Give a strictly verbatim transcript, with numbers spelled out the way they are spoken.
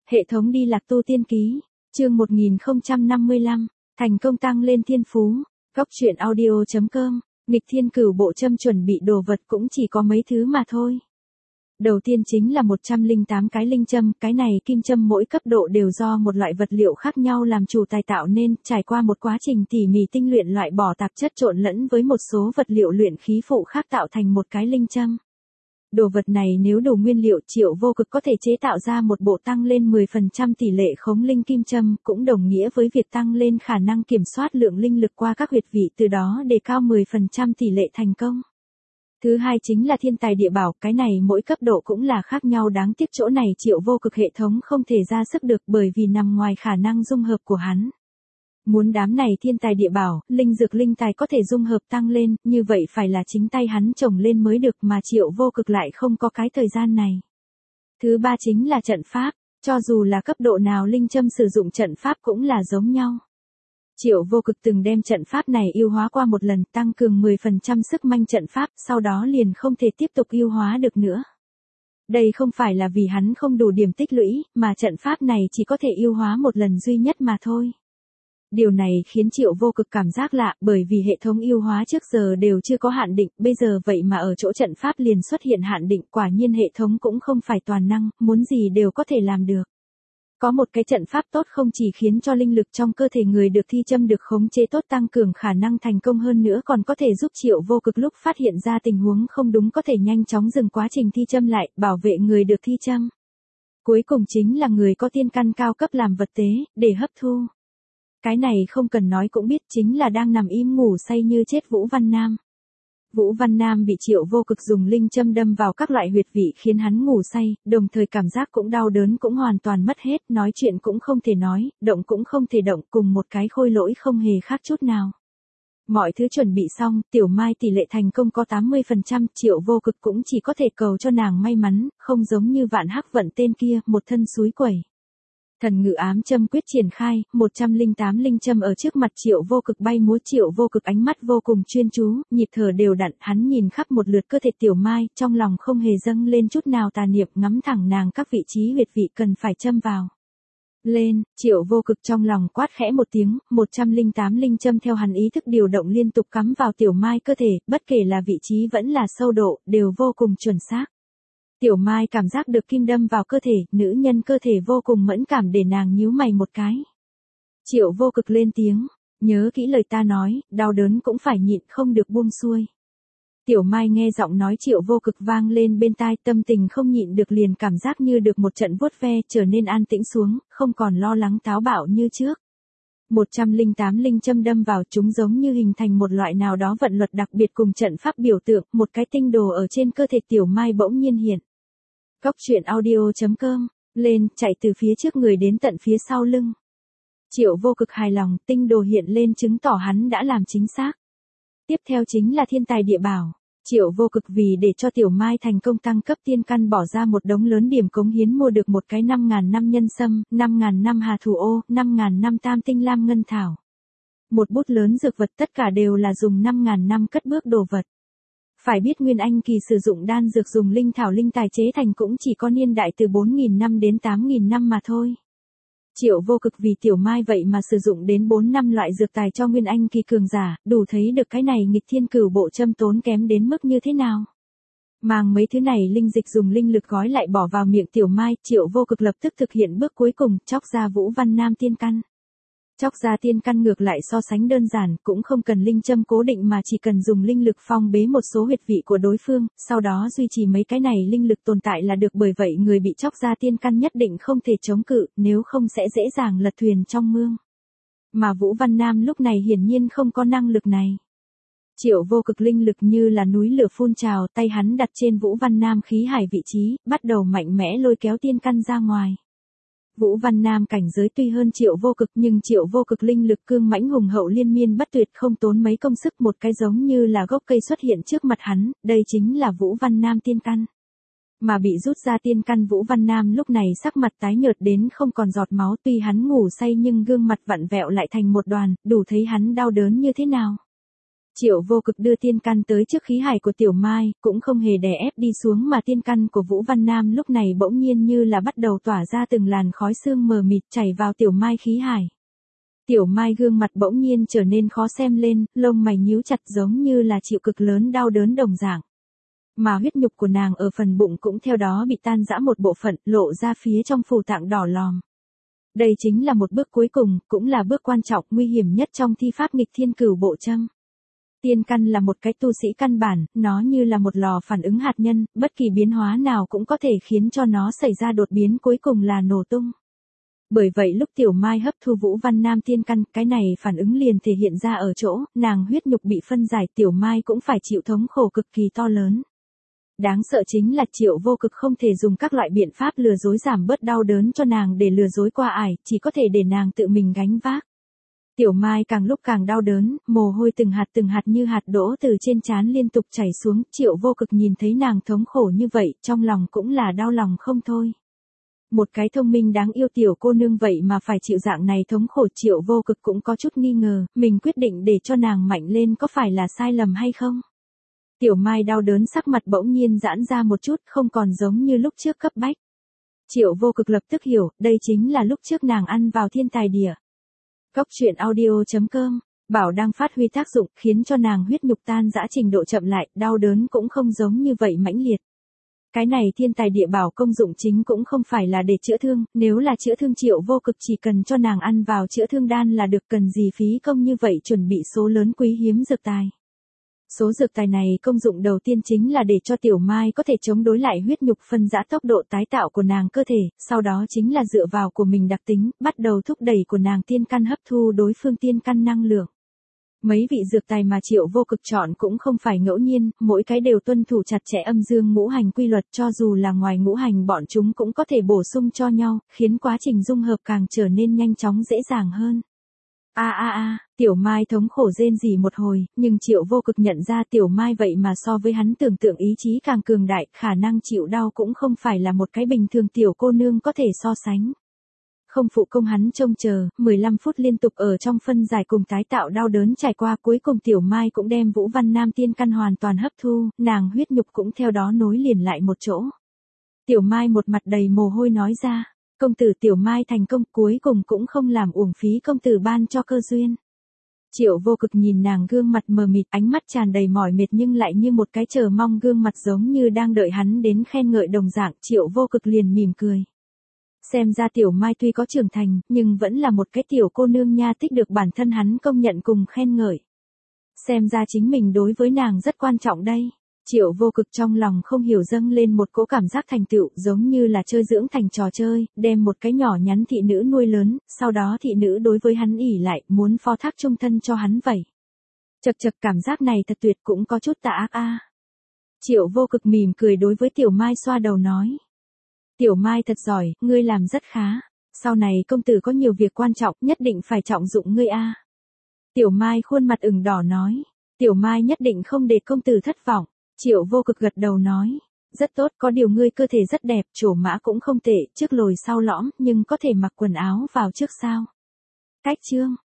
Hệ thống đi lạc tu tiên ký, chương một nghìn không trăm năm mươi lăm, thành công tăng lên thiên phú, góc truyện audio.com, nghịch thiên cửu bộ châm chuẩn bị đồ vật cũng chỉ có mấy thứ mà thôi. Đầu tiên chính là một trăm lẻ tám cái linh châm, cái này kim châm mỗi cấp độ đều do một loại vật liệu khác nhau làm chủ tài tạo nên, trải qua một quá trình tỉ mỉ tinh luyện loại bỏ tạp chất trộn lẫn với một số vật liệu luyện khí phụ khác tạo thành một cái linh châm. Đồ vật này nếu đủ nguyên liệu Triệu Vô Cực có thể chế tạo ra một bộ tăng lên mười phần trăm tỷ lệ khống linh kim châm, cũng đồng nghĩa với việc tăng lên khả năng kiểm soát lượng linh lực qua các huyệt vị, từ đó đề cao mười phần trăm tỷ lệ thành công. Thứ hai chính là thiên tài địa bảo, cái này mỗi cấp độ cũng là khác nhau, đáng tiếc chỗ này Triệu Vô Cực hệ thống không thể ra sức được bởi vì nằm ngoài khả năng dung hợp của hắn. Muốn đám này thiên tài địa bảo, linh dược linh tài có thể dung hợp tăng lên, như vậy phải là chính tay hắn trồng lên mới được, mà Triệu Vô Cực lại không có cái thời gian này. Thứ ba chính là trận pháp, cho dù là cấp độ nào linh châm sử dụng trận pháp cũng là giống nhau. Triệu Vô Cực từng đem trận pháp này yêu hóa qua một lần, tăng cường mười phần trăm sức mạnh trận pháp, sau đó liền không thể tiếp tục yêu hóa được nữa. Đây không phải là vì hắn không đủ điểm tích lũy, mà trận pháp này chỉ có thể yêu hóa một lần duy nhất mà thôi. Điều này khiến Triệu Vô Cực cảm giác lạ, bởi vì hệ thống yêu hóa trước giờ đều chưa có hạn định, bây giờ vậy mà ở chỗ trận pháp liền xuất hiện hạn định, quả nhiên hệ thống cũng không phải toàn năng, muốn gì đều có thể làm được. Có một cái trận pháp tốt không chỉ khiến cho linh lực trong cơ thể người được thi châm được khống chế tốt, tăng cường khả năng thành công hơn nữa, còn có thể giúp Triệu Vô Cực lúc phát hiện ra tình huống không đúng có thể nhanh chóng dừng quá trình thi châm lại, bảo vệ người được thi châm. Cuối cùng chính là người có tiên căn cao cấp làm vật tế, để hấp thu. Cái này không cần nói cũng biết, chính là đang nằm im ngủ say như chết Vũ Văn Nam. Vũ Văn Nam bị Triệu Vô Cực dùng linh châm đâm vào các loại huyệt vị khiến hắn ngủ say, đồng thời cảm giác cũng đau đớn cũng hoàn toàn mất hết, nói chuyện cũng không thể nói, động cũng không thể động, cùng một cái khôi lỗi không hề khác chút nào. Mọi thứ chuẩn bị xong, Tiểu Mai tỷ lệ thành công có tám mươi phần trăm, Triệu Vô Cực cũng chỉ có thể cầu cho nàng may mắn, không giống như Vạn Hắc Vận tên kia, một thân suối quẩy. Thần ngự ám châm quyết triển khai, một trăm lẻ tám linh châm ở trước mặt Triệu Vô Cực bay múa, Triệu Vô Cực ánh mắt vô cùng chuyên chú, nhịp thở đều đặn, hắn nhìn khắp một lượt cơ thể Tiểu Mai, trong lòng không hề dâng lên chút nào tà niệm, ngắm thẳng nàng các vị trí huyệt vị cần phải châm vào. Lên, Triệu Vô Cực trong lòng quát khẽ một tiếng, một trăm lẻ tám linh châm theo hắn ý thức điều động liên tục cắm vào Tiểu Mai cơ thể, bất kể là vị trí vẫn là sâu độ, đều vô cùng chuẩn xác. Tiểu Mai cảm giác được kim đâm vào cơ thể, nữ nhân cơ thể vô cùng mẫn cảm để nàng nhíu mày một cái. Triệu Vô Cực lên tiếng, nhớ kỹ lời ta nói, đau đớn cũng phải nhịn, không được buông xuôi. Tiểu Mai nghe giọng nói Triệu Vô Cực vang lên bên tai, tâm tình không nhịn được liền cảm giác như được một trận vuốt ve, trở nên an tĩnh xuống, không còn lo lắng táo bạo như trước. một trăm lẻ tám linh châm đâm vào, chúng giống như hình thành một loại nào đó vận luật đặc biệt cùng trận pháp biểu tượng, một cái tinh đồ ở trên cơ thể Tiểu Mai bỗng nhiên hiện. Góc truyện audio.com, lên, chạy từ phía trước người đến tận phía sau lưng. Triệu Vô Cực hài lòng, tinh đồ hiện lên chứng tỏ hắn đã làm chính xác. Tiếp theo chính là thiên tài địa bảo. Triệu Vô Cực vì để cho Tiểu Mai thành công tăng cấp tiên căn bỏ ra một đống lớn điểm cống hiến mua được một cái năm ngàn năm nhân sâm, năm ngàn năm hà thủ ô, năm ngàn năm tam tinh lam ngân thảo. Một bút lớn dược vật, tất cả đều là dùng năm ngàn năm cất bước đồ vật. Phải biết Nguyên Anh kỳ sử dụng đan dược dùng linh thảo linh tài chế thành cũng chỉ có niên đại từ bốn nghìn năm đến tám nghìn năm mà thôi. Triệu Vô Cực vì Tiểu Mai vậy mà sử dụng đến bốn năm loại dược tài cho Nguyên Anh kỳ cường giả, đủ thấy được cái này nghịch thiên cửu bộ châm tốn kém đến mức như thế nào. Mang mấy thứ này linh dịch dùng linh lực gói lại bỏ vào miệng Tiểu Mai, Triệu Vô Cực lập tức thực hiện bước cuối cùng, chóc ra Vũ Văn Nam tiên căn. Chóc ra tiên căn ngược lại so sánh đơn giản, cũng không cần linh châm cố định mà chỉ cần dùng linh lực phong bế một số huyệt vị của đối phương, sau đó duy trì mấy cái này linh lực tồn tại là được, bởi vậy người bị chóc ra tiên căn nhất định không thể chống cự, nếu không sẽ dễ dàng lật thuyền trong mương. Mà Vũ Văn Nam lúc này hiển nhiên không có năng lực này. Triệu Vô Cực linh lực như là núi lửa phun trào, tay hắn đặt trên Vũ Văn Nam khí hải vị trí, bắt đầu mạnh mẽ lôi kéo tiên căn ra ngoài. Vũ Văn Nam cảnh giới tuy hơn Triệu Vô Cực nhưng Triệu Vô Cực linh lực cương mãnh hùng hậu liên miên bất tuyệt, không tốn mấy công sức, một cái giống như là gốc cây xuất hiện trước mặt hắn, đây chính là Vũ Văn Nam tiên căn. Mà bị rút ra tiên căn Vũ Văn Nam lúc này sắc mặt tái nhợt đến không còn giọt máu, tuy hắn ngủ say nhưng gương mặt vặn vẹo lại thành một đoàn, đủ thấy hắn đau đớn như thế nào. Triệu Vô Cực đưa tiên căn tới trước khí hải của Tiểu Mai, cũng không hề đè ép đi xuống mà tiên căn của Vũ Văn Nam lúc này bỗng nhiên như là bắt đầu tỏa ra từng làn khói sương mờ mịt chảy vào Tiểu Mai khí hải. Tiểu Mai gương mặt bỗng nhiên trở nên khó xem lên, lông mày nhíu chặt giống như là chịu cực lớn đau đớn đồng dạng. Mà huyết nhục của nàng ở phần bụng cũng theo đó bị tan rã một bộ phận, lộ ra phía trong phủ tạng đỏ lòm. Đây chính là một bước cuối cùng, cũng là bước quan trọng nguy hiểm nhất trong thi pháp nghịch thiên cửu bộ châm. Tiên căn là một cái tu sĩ căn bản, nó như là một lò phản ứng hạt nhân, bất kỳ biến hóa nào cũng có thể khiến cho nó xảy ra đột biến cuối cùng là nổ tung. Bởi vậy lúc Tiểu Mai hấp thu Vũ Văn Nam tiên căn, cái này phản ứng liền thể hiện ra ở chỗ, nàng huyết nhục bị phân giải, Tiểu Mai cũng phải chịu thống khổ cực kỳ to lớn. Đáng sợ chính là Triệu Vô Cực không thể dùng các loại biện pháp lừa dối giảm bớt đau đớn cho nàng để lừa dối qua ải, chỉ có thể để nàng tự mình gánh vác. Tiểu Mai càng lúc càng đau đớn, mồ hôi từng hạt từng hạt như hạt đỗ từ trên trán liên tục chảy xuống, Triệu Vô Cực nhìn thấy nàng thống khổ như vậy, trong lòng cũng là đau lòng không thôi. Một cái thông minh đáng yêu tiểu cô nương vậy mà phải chịu dạng này thống khổ, Triệu Vô Cực cũng có chút nghi ngờ, mình quyết định để cho nàng mạnh lên có phải là sai lầm hay không? Tiểu Mai đau đớn sắc mặt bỗng nhiên giãn ra một chút, không còn giống như lúc trước cấp bách. Triệu Vô Cực lập tức hiểu, đây chính là lúc trước nàng ăn vào thiên tài địa. Cốc truyện audio chấm com, bảo đang phát huy tác dụng, khiến cho nàng huyết nhục tan rã trình độ chậm lại, đau đớn cũng không giống như vậy mãnh liệt. Cái này thiên tài địa bảo công dụng chính cũng không phải là để chữa thương, nếu là chữa thương Triệu Vô Cực chỉ cần cho nàng ăn vào chữa thương đan là được, cần gì phí công như vậy chuẩn bị số lớn quý hiếm dược tài. Số dược tài này công dụng đầu tiên chính là để cho Tiểu Mai có thể chống đối lại huyết nhục phân rã tốc độ tái tạo của nàng cơ thể, sau đó chính là dựa vào của mình đặc tính, bắt đầu thúc đẩy của nàng tiên căn hấp thu đối phương tiên căn năng lượng. Mấy vị dược tài mà Triệu Vô Cực chọn cũng không phải ngẫu nhiên, mỗi cái đều tuân thủ chặt chẽ âm dương ngũ hành quy luật, cho dù là ngoài ngũ hành bọn chúng cũng có thể bổ sung cho nhau, khiến quá trình dung hợp càng trở nên nhanh chóng dễ dàng hơn. A a a, Tiểu Mai thống khổ rên rỉ một hồi, nhưng Triệu Vô Cực nhận ra Tiểu Mai vậy mà so với hắn tưởng tượng ý chí càng cường đại, khả năng chịu đau cũng không phải là một cái bình thường tiểu cô nương có thể so sánh. Không phụ công hắn trông chờ, mười lăm phút liên tục ở trong phân giải cùng tái tạo đau đớn trải qua, cuối cùng Tiểu Mai cũng đem Vũ Văn Nam tiên căn hoàn toàn hấp thu, nàng huyết nhục cũng theo đó nối liền lại một chỗ. Tiểu Mai một mặt đầy mồ hôi nói ra, công tử Tiểu Mai thành công, cuối cùng cũng không làm uổng phí công tử ban cho cơ duyên. Triệu Vô Cực nhìn nàng gương mặt mờ mịt, ánh mắt tràn đầy mỏi mệt nhưng lại như một cái chờ mong gương mặt giống như đang đợi hắn đến khen ngợi đồng dạng, Triệu Vô Cực liền mỉm cười. Xem ra Tiểu Mai tuy có trưởng thành, nhưng vẫn là một cái tiểu cô nương nha, thích được bản thân hắn công nhận cùng khen ngợi. Xem ra chính mình đối với nàng rất quan trọng đây. Triệu Vô Cực trong lòng không hiểu dâng lên một cỗ cảm giác thành tựu, giống như là chơi dưỡng thành trò chơi, đem một cái nhỏ nhắn thị nữ nuôi lớn, sau đó thị nữ đối với hắn ỷ lại, muốn phó thác trung thân cho hắn vậy. Chật chật, cảm giác này thật tuyệt, cũng có chút tà ác a. Triệu Vô Cực mỉm cười đối với Tiểu Mai xoa đầu nói. Tiểu Mai thật giỏi, ngươi làm rất khá. Sau này công tử có nhiều việc quan trọng, nhất định phải trọng dụng ngươi a. Tiểu Mai khuôn mặt ửng đỏ nói. Tiểu Mai nhất định không để công tử thất vọng. Triệu Vô Cực gật đầu nói. Rất tốt, có điều ngươi cơ thể rất đẹp, trổ mã cũng không tệ, trước lồi sau lõm, nhưng có thể mặc quần áo vào trước sao. Cách chương.